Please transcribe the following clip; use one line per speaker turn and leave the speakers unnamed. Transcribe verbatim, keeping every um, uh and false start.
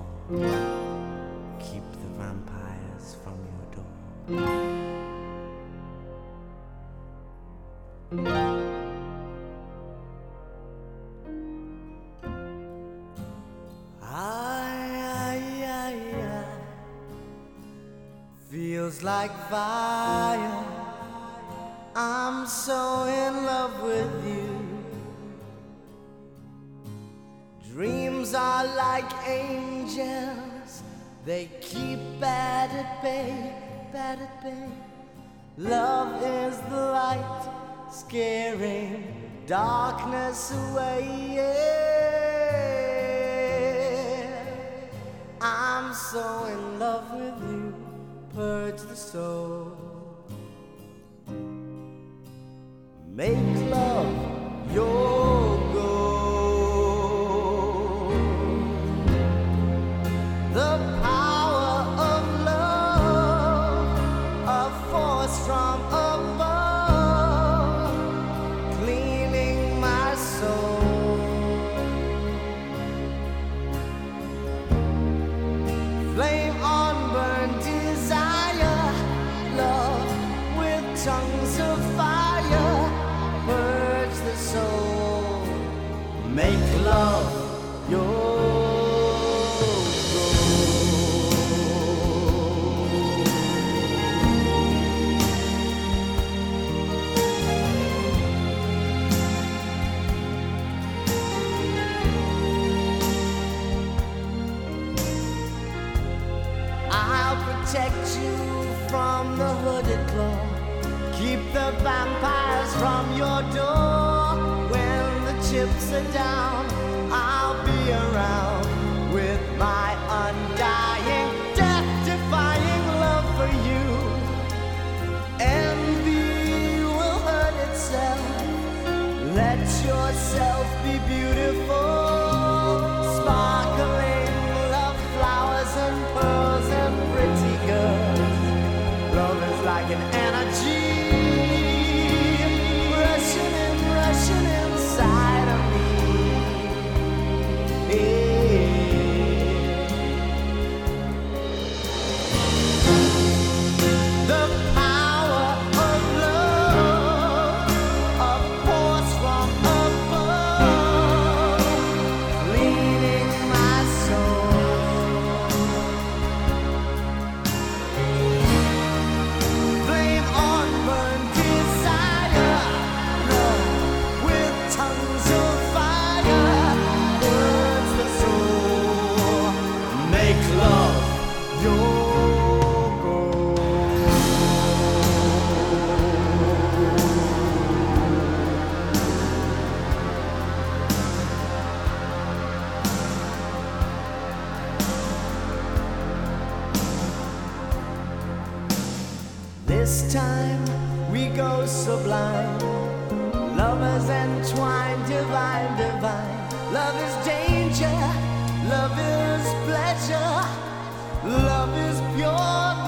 Keep the vampires from your door. I, I, I, I feels like fire. I'm so in love with you. Dreams are like angels, they keep bad at bay, bad at bay. Love is the light, scaring darkness away, yeah. I'm so in love with you, purge the soul. Make love your goal. The power of love, a force from above, cleaning my soul. Flame on burn desire, love with tongues of fire, purge the soul. Make love your protect you from the hooded claw. Keep the vampires from your door. When the chips are down, I'll be around with my undying, death-defying love for you. Envy will hurt itself. Let yourself be beautiful, sparkling love flowers and pearls and pretty girls. Love is like an energy rushing and rushing inside of me, yeah. The power of love, a force from above, leading my soul. Flame on burn desire, love with tongues of fire, burns the soul. Make love your goal. This time we go sublime, lovers entwined, divine, divine. Love is danger, love is pleasure, love is pure